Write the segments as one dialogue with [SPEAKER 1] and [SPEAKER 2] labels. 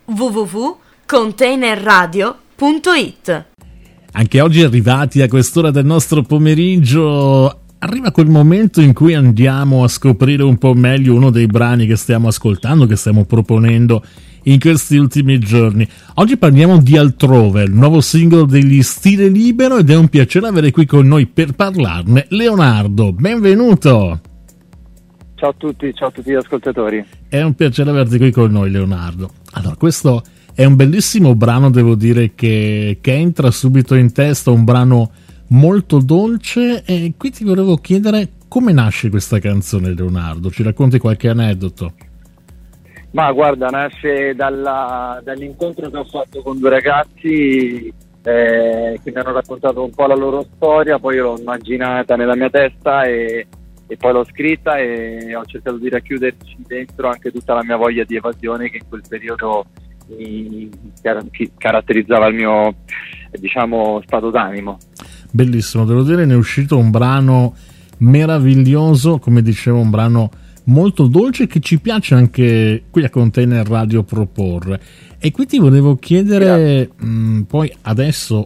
[SPEAKER 1] www.containerradio.it.
[SPEAKER 2] Anche oggi arrivati a quest'ora del nostro pomeriggio arriva quel momento in cui andiamo a scoprire un po' meglio uno dei brani che stiamo ascoltando, che stiamo proponendo in questi ultimi giorni. Oggi parliamo di Altrove, il nuovo singolo degli Stile Libero, ed è un piacere avere qui con noi per parlarne Leonardo. Benvenuto!
[SPEAKER 3] Ciao a tutti gli ascoltatori.
[SPEAKER 2] È un piacere averti qui con noi, Leonardo. Allora, questo è un bellissimo brano, devo dire, che entra subito in testa, un brano molto dolce, e qui ti volevo chiedere come nasce questa canzone, Leonardo. Ci racconti qualche aneddoto?
[SPEAKER 3] Ma guarda, nasce dall'incontro che ho fatto con due ragazzi che mi hanno raccontato un po' la loro storia, poi io l'ho immaginata nella mia testa e poi l'ho scritta e ho cercato di racchiuderci dentro anche tutta la mia voglia di evasione che in quel periodo caratterizzava il mio, diciamo, stato d'animo.
[SPEAKER 2] Bellissimo, devo dire, ne è uscito un brano meraviglioso, come dicevo, un brano molto dolce che ci piace anche qui a Container Radio proporre. E qui ti volevo chiedere poi adesso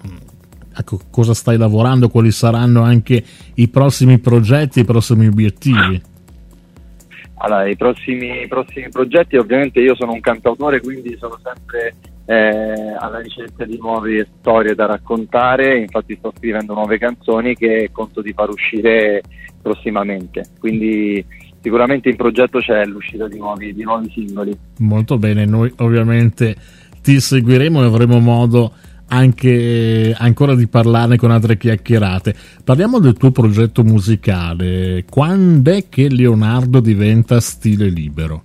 [SPEAKER 2] cosa stai lavorando, quali saranno anche i prossimi progetti, i prossimi obiettivi.
[SPEAKER 3] Allora, i prossimi progetti, ovviamente io sono un cantautore, quindi sono sempre alla ricerca di nuove storie da raccontare, infatti sto scrivendo nuove canzoni che conto di far uscire prossimamente, quindi sicuramente in progetto c'è l'uscita di nuovi singoli. Molto bene, noi ovviamente ti seguiremo e avremo modo anche ancora di parlarne con altre chiacchierate. Parliamo del tuo progetto musicale. Quando è che Leonardo diventa Stile Libero?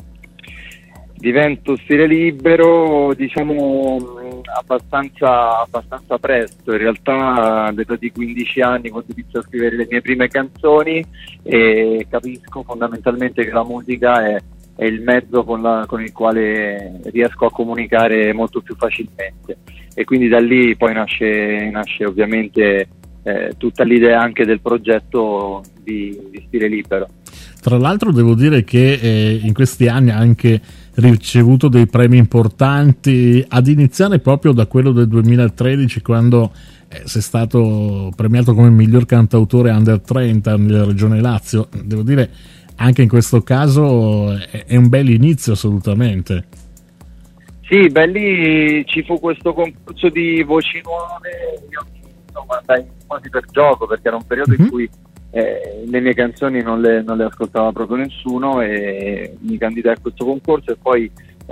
[SPEAKER 3] Divento Stile Libero, diciamo, abbastanza presto, in realtà all'età di 15 anni, quando inizio a scrivere le mie prime canzoni, e capisco fondamentalmente che la musica è il mezzo con il quale riesco a comunicare molto più facilmente, e quindi da lì poi nasce ovviamente tutta l'idea anche del progetto di Stile Libero.
[SPEAKER 2] Tra l'altro devo dire che in questi anni ha anche ricevuto dei premi importanti, ad iniziare proprio da quello del 2013, quando sei stato premiato come miglior cantautore under 30 nella regione Lazio. Devo dire, anche in questo caso è un bel inizio, assolutamente. Sì,
[SPEAKER 3] lì ci fu questo concorso di voci nuove, io insomma andai quasi per gioco, perché era un periodo in cui le mie canzoni non le ascoltava proprio nessuno, e mi candidai a questo concorso e poi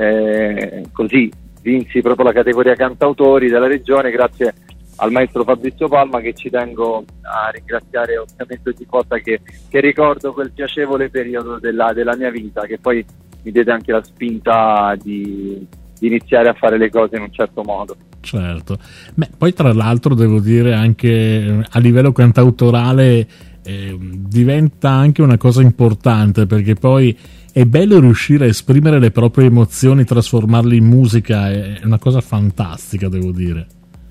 [SPEAKER 3] così vinsi proprio la categoria cantautori della regione, grazie al maestro Fabrizio Palma, che ci tengo a ringraziare ovviamente ogni volta che ricordo quel piacevole periodo della mia vita, che poi mi diede anche la spinta di iniziare a fare le cose in un certo modo.
[SPEAKER 2] Certo. Beh, poi tra l'altro devo dire anche a livello cantautorale diventa anche una cosa importante, perché poi è bello riuscire a esprimere le proprie emozioni, trasformarle in musica, è una cosa fantastica, devo dire.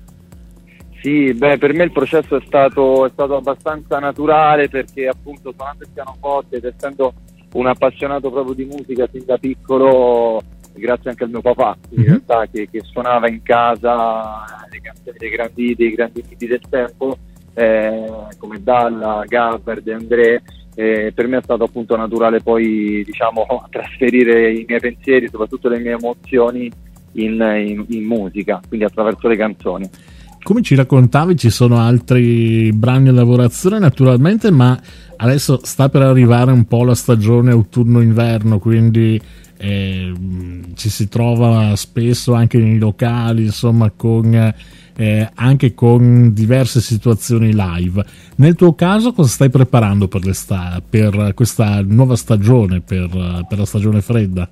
[SPEAKER 3] Sì, per me il processo è stato abbastanza naturale, perché appunto suonando il pianoforte ed essendo un appassionato proprio di musica sin da piccolo, grazie anche al mio papà in realtà, che suonava in casa le canzoni dei grandi miti del tempo, come Dalla, Gabber, De André, per me è stato appunto naturale poi, diciamo, trasferire i miei pensieri, soprattutto le mie emozioni in musica, quindi attraverso le canzoni.
[SPEAKER 2] Come ci raccontavi, ci sono altri brani a lavorazione naturalmente, ma adesso sta per arrivare un po' la stagione autunno-inverno, quindi ci si trova spesso anche nei locali, insomma, anche con diverse situazioni live. Nel tuo caso cosa stai preparando per questa nuova stagione, per la stagione fredda?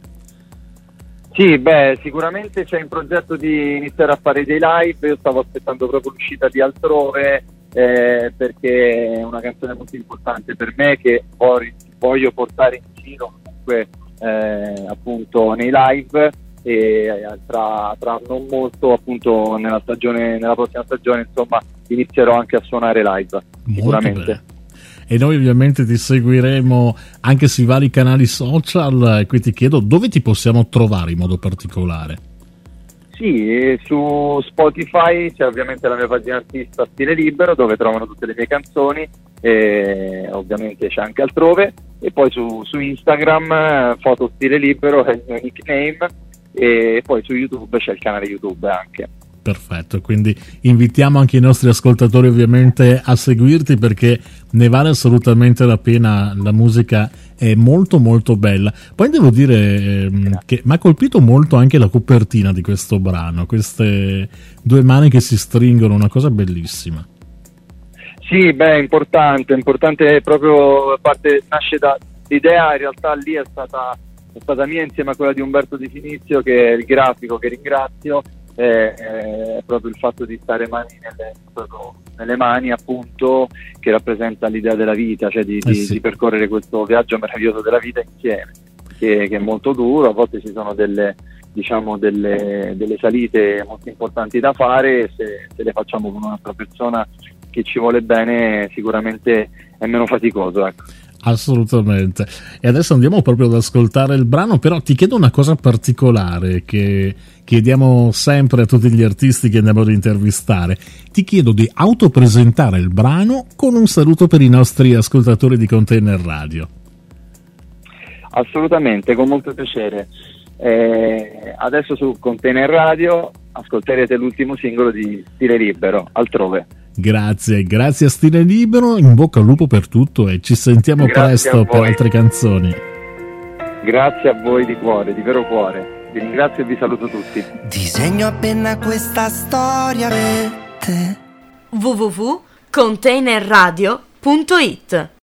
[SPEAKER 3] Sì, sicuramente c'è in progetto di iniziare a fare dei live. Io stavo aspettando proprio l'uscita di Altrove, perché è una canzone molto importante per me, che voglio portare in giro comunque appunto nei live, e tra non molto, appunto nella prossima stagione, insomma, inizierò anche a suonare live, sicuramente.
[SPEAKER 2] e noi ovviamente ti seguiremo anche sui vari canali social, e qui ti chiedo dove ti possiamo trovare in modo particolare.
[SPEAKER 3] Sì, su Spotify c'è ovviamente la mia pagina artista Stile Libero, dove trovano tutte le mie canzoni, e ovviamente c'è anche altrove, e poi su Instagram foto Stile Libero è il mio nickname, e poi su YouTube c'è il canale YouTube anche.
[SPEAKER 2] Perfetto, quindi invitiamo anche i nostri ascoltatori ovviamente a seguirti, perché ne vale assolutamente la pena, la musica è molto molto bella. Poi devo dire che mi ha colpito molto anche la copertina di questo brano, queste due mani che si stringono, una cosa bellissima.
[SPEAKER 3] Sì, beh, è importante proprio, nasce l'idea, in realtà lì è stata mia insieme a quella di Umberto Di Finizio, che è il grafico, che ringrazio. È proprio il fatto di stare mani nelle mani, appunto, che rappresenta l'idea della vita, cioè di percorrere questo viaggio meraviglioso della vita insieme, che è molto duro. A volte ci sono delle salite molto importanti da fare, se le facciamo con un'altra persona che ci vuole bene sicuramente è meno faticoso, ecco.
[SPEAKER 2] Assolutamente. E adesso andiamo proprio ad ascoltare il brano, però ti chiedo una cosa particolare che chiediamo sempre a tutti gli artisti che andiamo ad intervistare. Ti chiedo di autopresentare il brano con un saluto per i nostri ascoltatori di Container Radio.
[SPEAKER 3] Assolutamente, con molto piacere. Adesso su Container Radio ascolterete l'ultimo singolo di Stile Libero, Altrove.
[SPEAKER 2] Grazie a Stile Libero, in bocca al lupo per tutto e ci sentiamo presto per altre canzoni.
[SPEAKER 3] Grazie a voi di cuore, di vero cuore. Vi ringrazio e vi saluto tutti.
[SPEAKER 1] Disegno appena questa storia per te.
[SPEAKER 4] www.containerradio.it